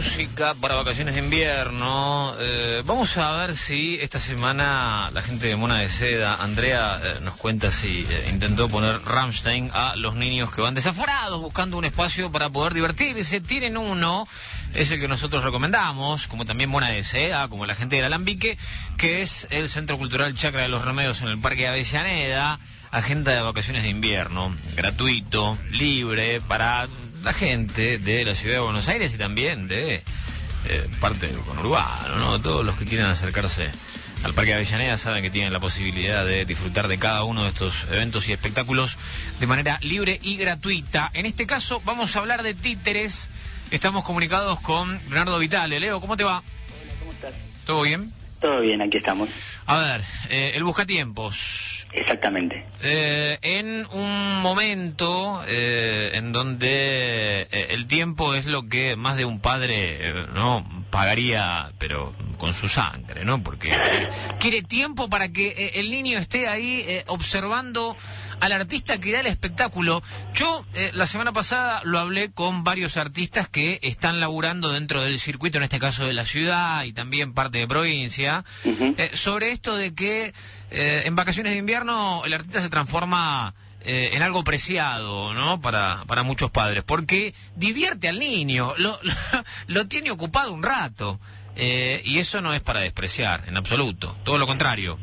música para vacaciones de invierno. Vamos a ver si esta semana la gente de Mona de Seda, Andrea, nos cuenta si intentó poner Rammstein a los niños que van desaforados buscando un espacio para poder divertirse. Tienen uno, es el que nosotros recomendamos, como también Mona de Seda, como la gente del Alambique, que es el Centro Cultural Chacra de los Remedios en el Parque de Avellaneda. Agenda de vacaciones de invierno, gratuito, libre para la gente de la ciudad de Buenos Aires y también de parte del conurbano, ¿no? Todos los que quieran acercarse al Parque de Avellaneda saben que tienen la posibilidad de disfrutar de cada uno de estos eventos y espectáculos de manera libre y gratuita. En este caso vamos a hablar de títeres. Estamos comunicados con Leonardo Vitale. Leo, ¿cómo te va? Hola, ¿cómo estás? ¿Todo bien? Todo bien, aquí estamos. A ver, el buscatiempos. Exactamente. En un momento en donde el tiempo es lo que más de un padre no pagaría, pero con su sangre, ¿no? Porque quiere tiempo para que el niño esté ahí observando al artista que da el espectáculo. Yo la semana pasada lo hablé con varios artistas que están laburando dentro del circuito, en este caso de la ciudad y también parte de provincia, sobre esto de que en vacaciones de invierno el artista se transforma en algo preciado, ¿no? Para muchos padres, porque divierte al niño, lo tiene ocupado un rato, y eso no es para despreciar, en absoluto, todo lo contrario.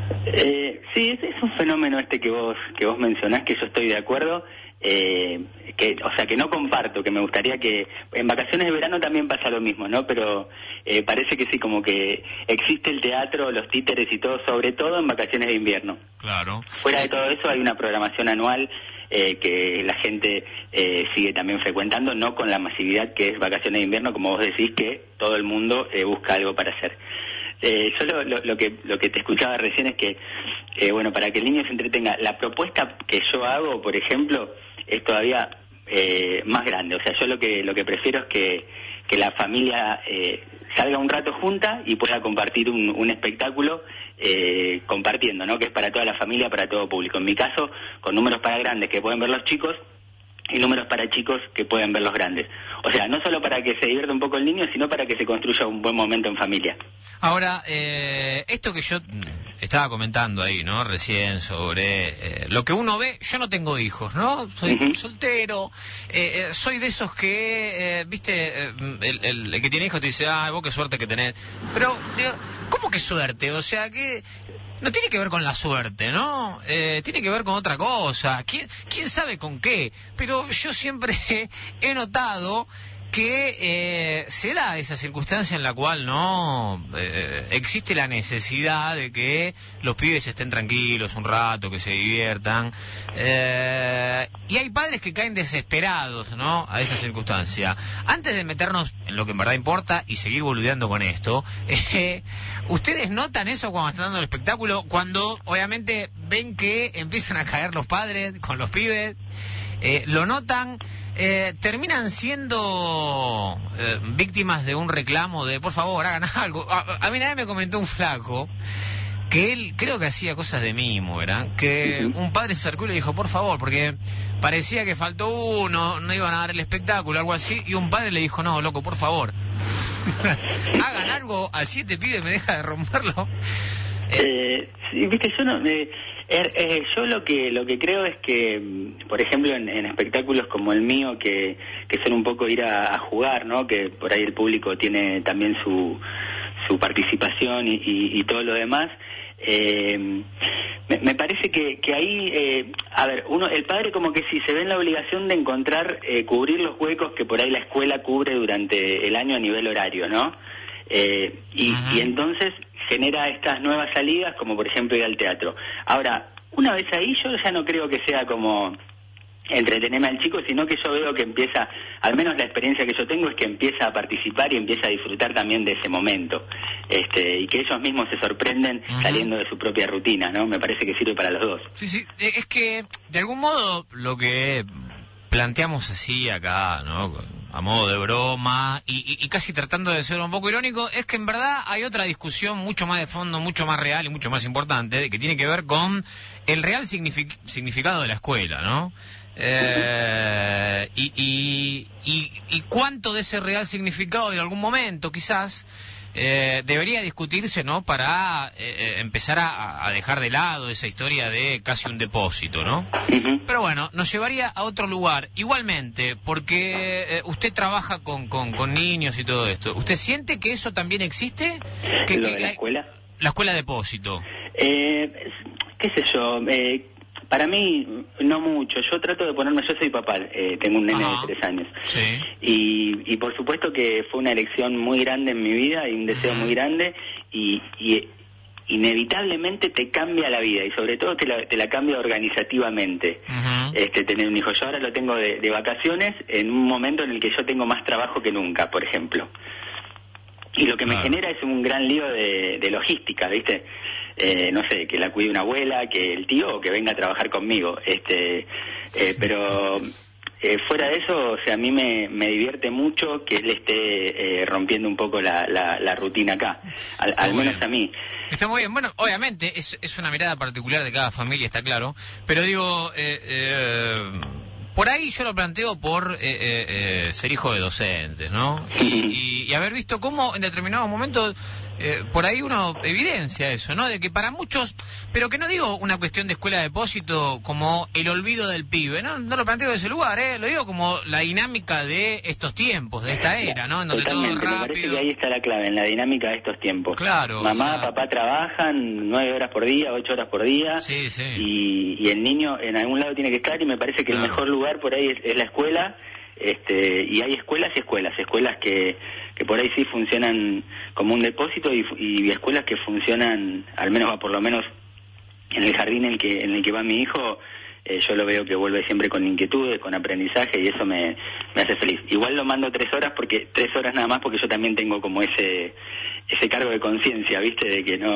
Sí, es un fenómeno que vos mencionás, que yo estoy de acuerdo, que no comparto, que me gustaría que en vacaciones de verano también pasa lo mismo, ¿no? Pero parece que sí, como que existe el teatro, los títeres y todo, sobre todo en vacaciones de invierno. Claro. Fuera de todo eso hay una programación anual que la gente sigue también frecuentando, no con la masividad que es vacaciones de invierno, como vos decís, que todo el mundo busca algo para hacer. Yo lo que te escuchaba recién es que, bueno, para que el niño se entretenga, la propuesta que yo hago, por ejemplo, es todavía más grande. O sea, yo lo que prefiero es que la familia salga un rato junta y pueda compartir un espectáculo compartiendo, ¿no? Que es para toda la familia, para todo público. En mi caso, con números para grandes que pueden ver los chicos y números para chicos que pueden ver los grandes. O sea, no solo para que se divierta un poco el niño, sino para que se construya un buen momento en familia. Ahora, esto que yo estaba comentando ahí, ¿no? Recién sobre lo que uno ve, yo no tengo hijos, ¿no? Soy soltero, soy de esos que, viste, el que tiene hijos te dice, vos qué suerte que tenés. Pero, digo, ¿cómo que suerte? O sea, que no tiene que ver con la suerte, ¿no? Tiene que ver con otra cosa. ¿Quién sabe con qué? Pero yo siempre he notado que se da esa circunstancia en la cual no existe la necesidad de que los pibes estén tranquilos un rato, que se diviertan, y hay padres que caen desesperados, ¿no? A esa circunstancia. Antes de meternos en lo que en verdad importa y seguir boludeando con esto, ¿ustedes notan eso cuando están dando el espectáculo? Cuando obviamente ven que empiezan a caer los padres con los pibes, ¿lo notan? Terminan siendo víctimas de un reclamo de por favor hagan algo. A mí nadie me comentó un flaco que él creo que hacía cosas de mimo, ¿verdad? Que un padre se acercó y le dijo por favor, porque parecía que faltó uno, no iban a dar el espectáculo, algo así, y un padre le dijo no, loco, por favor hagan algo, así este pibe me deja de romperlo. Sí, viste, yo no, yo lo que creo es que, por ejemplo, en espectáculos como el mío, que son un poco ir a jugar, ¿no? Que por ahí el público tiene también su participación y todo lo demás. Me parece que ahí, a ver, el padre como que sí se ve en la obligación de encontrar, cubrir los huecos que por ahí la escuela cubre durante el año a nivel horario, ¿no? Y entonces genera estas nuevas salidas, como por ejemplo ir al teatro. Ahora, una vez ahí, yo ya no creo que sea como entretenerme al chico, sino que yo veo que empieza, al menos la experiencia que yo tengo es que empieza a participar y empieza a disfrutar también de ese momento, y que ellos mismos se sorprenden saliendo de su propia rutina, ¿no? Me parece que sirve para los dos. Sí, es que de algún modo lo que planteamos así acá, ¿no? a modo de broma y casi tratando de ser un poco irónico, es que en verdad hay otra discusión mucho más de fondo, mucho más real y mucho más importante, que tiene que ver con el real significado de la escuela, ¿no? Y cuánto de ese real significado en algún momento quizás debería discutirse, ¿no? Para empezar a dejar de lado esa historia de casi un depósito, ¿no? Uh-huh. Pero bueno, nos llevaría a otro lugar. Igualmente, porque usted trabaja con niños y todo esto. ¿Usted siente que eso también existe? ¿Lo de la escuela? La escuela depósito. ¿Qué sé yo? Para mí, no mucho. Yo trato de ponerme... Yo soy papá, tengo un nene de 3 años. Sí. Y por supuesto que fue una elección muy grande en mi vida y un deseo muy grande y inevitablemente te cambia la vida y sobre todo te la cambia organizativamente. Tener un hijo. Yo ahora lo tengo de vacaciones en un momento en el que yo tengo más trabajo que nunca, por ejemplo. Y lo que me genera es un gran lío de logística, ¿viste? No sé, que la cuide una abuela, que el tío, o que venga a trabajar conmigo. Pero fuera de eso, o sea, a mí me divierte mucho que él esté rompiendo un poco la rutina acá, al menos a mí. Está muy bien. Bueno, obviamente es una mirada particular de cada familia, está claro, pero digo, por ahí yo lo planteo por ser hijo de docentes, ¿no? Y haber visto cómo en determinados momentos por ahí uno evidencia eso, ¿no? De que para muchos, pero que no digo una cuestión de escuela de depósito como el olvido del pibe, no lo planteo de ese lugar, lo digo como la dinámica de estos tiempos, de esta era, ¿no? En donde todo es rápido. Me parece que ahí está la clave, en la dinámica de estos tiempos. Claro. Mamá, papá trabajan 9 horas por día, 8 horas por día. Sí, sí. Y el niño en algún lado tiene que estar y me parece que el mejor lugar por ahí es la escuela. Y hay escuelas y escuelas que por ahí sí funcionan como un depósito y escuelas que funcionan, al menos por lo menos en el jardín en el que va mi hijo, yo lo veo que vuelve siempre con inquietudes, con aprendizaje y eso me hace feliz. Igual lo mando 3 horas porque 3 horas nada más porque yo también tengo como ese cargo de conciencia, ¿viste?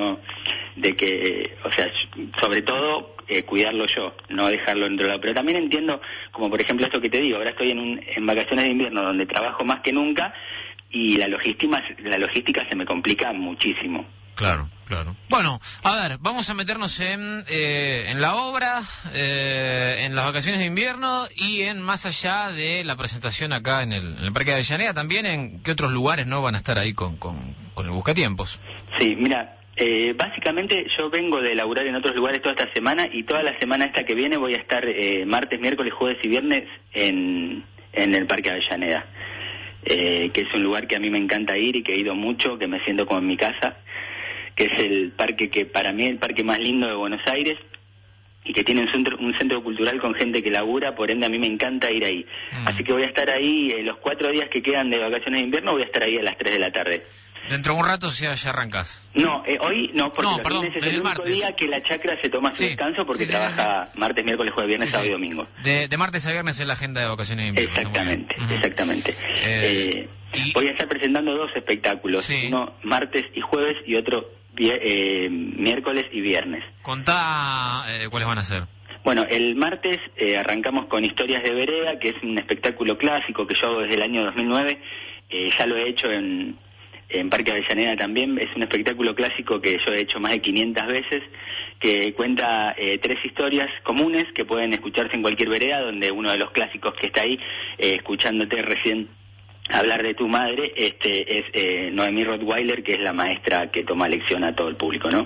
O sea, sobre todo cuidarlo yo, no dejarlo en otro lado. Pero también entiendo, como por ejemplo esto que te digo, ahora estoy en vacaciones de invierno donde trabajo más que nunca y la logística se me complica muchísimo. Claro. Bueno, a ver, vamos a meternos en la obra, en las vacaciones de invierno y en más allá de la presentación acá en el Parque de Avellaneda, también en qué otros lugares no van a estar ahí con el Buscatiempos. Sí, mira, básicamente yo vengo de laburar en otros lugares toda esta semana y toda la semana esta que viene voy a estar martes, miércoles, jueves y viernes en el Parque de Avellaneda, que es un lugar que a mí me encanta ir y que he ido mucho, que me siento como en mi casa, que es el parque que para mí es el parque más lindo de Buenos Aires y que tiene un centro cultural con gente que labura, por ende a mí me encanta ir ahí. Así que voy a estar ahí los 4 días que quedan de vacaciones de invierno, voy a estar ahí a las 3 de la tarde. Dentro de un rato ya arrancás. No, hoy no, porque los lunes es el único martes. día que la chacra se toma su descanso porque trabaja martes, miércoles, jueves, viernes, sábado y domingo. De martes a viernes es la agenda de vacaciones de invierno. Exactamente. Voy a estar presentando 2 espectáculos, uno martes y jueves y otro miércoles y viernes. Contá cuáles van a ser. Bueno, el martes arrancamos con Historias de Vereda, que es un espectáculo clásico que yo hago desde el año 2009. Ya lo he hecho en Parque Avellaneda también. Es un espectáculo clásico que yo he hecho más de 500 veces, que cuenta 3 historias comunes que pueden escucharse en cualquier vereda, donde uno de los clásicos que está ahí, escuchándote recién hablar de tu madre, es Noemí Rottweiler, que es la maestra que toma lección a todo el público, ¿no?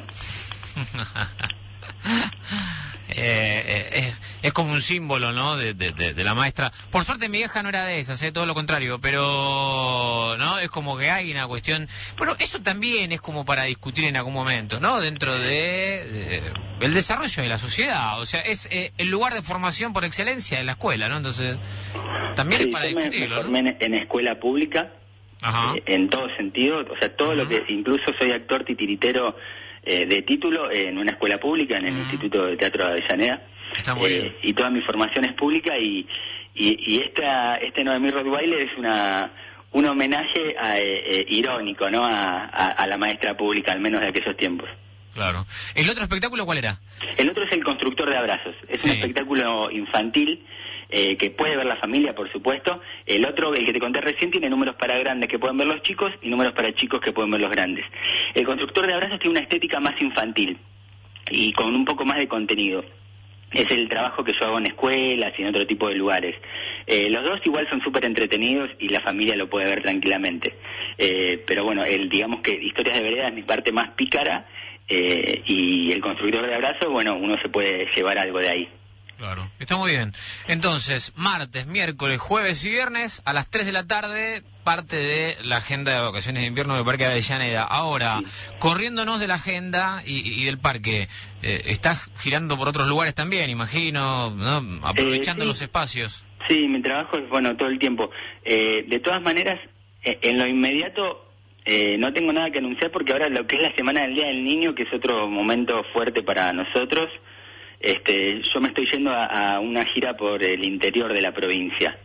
Es como un símbolo, ¿no? De la maestra. Por suerte mi vieja no era de esas, todo lo contrario, pero no es como que hay una cuestión. Bueno, eso también es como para discutir en algún momento, ¿no? Dentro de el desarrollo de la sociedad, o sea, es el lugar de formación por excelencia de la escuela, ¿no? Entonces también es para discutirlo. Me formé en escuela pública, en todo sentido, o sea, todo lo que, incluso soy actor titiritero de título en una escuela pública, en el Instituto de Teatro de Avellaneda, y toda mi formación es pública y este Noemí Rottweiler es un homenaje irónico, ¿no? A la maestra pública, al menos de aquellos tiempos. Claro. ¿El otro espectáculo cuál era? El otro es El Constructor de Abrazos. Es un espectáculo infantil que puede ver la familia, por supuesto. El otro, el que te conté recién, tiene números para grandes que pueden ver los chicos y números para chicos que pueden ver los grandes. El constructor de abrazos tiene una estética más infantil y con un poco más de contenido. Es el trabajo que yo hago en escuelas y en otro tipo de lugares. Los dos igual son súper entretenidos y la familia lo puede ver tranquilamente. Pero bueno, digamos que Historias de Vereda es mi parte más pícara, y el constructor de abrazos, bueno, uno se puede llevar algo de ahí. Claro, está muy bien. Entonces, martes, miércoles, jueves y viernes a las 3 de la tarde, parte de la agenda de vacaciones de invierno del Parque de Avellaneda. Ahora, sí, corriéndonos de la agenda y del parque, estás girando por otros lugares también, imagino, ¿no? Aprovechando sí, los espacios. Sí, mi trabajo es, bueno, todo el tiempo. De todas maneras, en lo inmediato no tengo nada que anunciar porque ahora lo que es la Semana del Día del Niño, que es otro momento fuerte para nosotros, yo me estoy yendo a una gira por el interior de la provincia.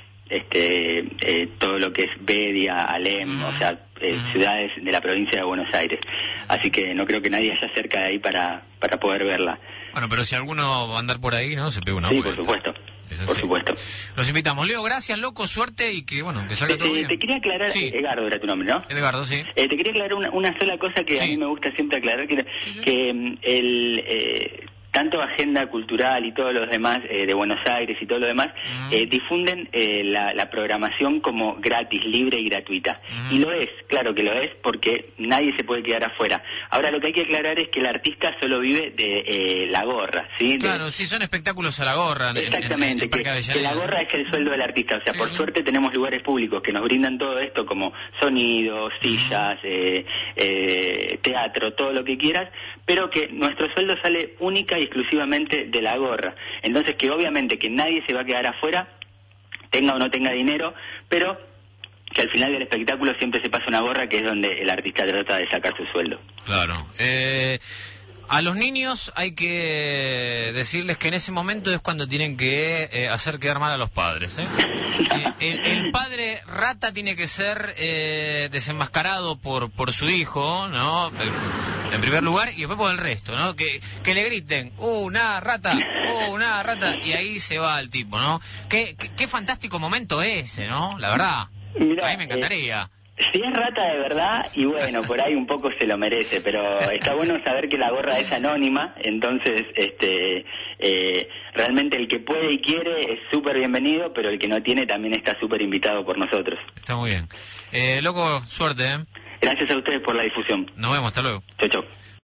Todo lo que es Bedia, Alem, o sea, ciudades de la provincia de Buenos Aires. Así que no creo que nadie haya cerca de ahí para poder verla. Bueno, pero si alguno va a andar por ahí, ¿no? Se pega una vuelta. Sí, por supuesto. Por supuesto. Los invitamos. Leo, gracias, loco, suerte y que, bueno, que salga todo bien. Te quería aclarar, sí. Edgardo era tu nombre, ¿no? Edgardo, sí. Te quería aclarar una sola cosa que a mí me gusta siempre aclarar, que tanto Agenda Cultural y todos los demás de Buenos Aires y todo lo demás difunden la programación como gratis, libre y gratuita. Y lo es, claro que lo es, porque nadie se puede quedar afuera. Ahora lo que hay que aclarar es que el artista solo vive de la gorra, ¿sí? Claro, sí, son espectáculos a la gorra. Exactamente, que la gorra es el sueldo del artista. O sea, por suerte tenemos lugares públicos que nos brindan todo esto como sonidos, sillas, teatro, todo lo que quieras, pero que nuestro sueldo sale única y exclusivamente de la gorra. Entonces que obviamente que nadie se va a quedar afuera, tenga o no tenga dinero, pero que al final del espectáculo siempre se pasa una gorra, que es donde el artista trata de sacar su sueldo. Claro. A los niños hay que decirles que en ese momento es cuando tienen que hacer quedar mal a los padres. El padre rata tiene que ser desenmascarado por su hijo, ¿no? En primer lugar, y después por el resto, ¿no? Que le griten, una rata, y ahí se va el tipo, ¿no? Qué fantástico momento ese, ¿no? La verdad. Mirá, a mí me encantaría. Si es rata de verdad, y bueno, por ahí un poco se lo merece, pero está bueno saber que la gorra es anónima, entonces realmente el que puede y quiere es súper bienvenido, pero el que no tiene también está súper invitado por nosotros. Está muy bien. Loco, suerte, ¿eh? Gracias a ustedes por la difusión. Nos vemos, hasta luego. Chau, chau.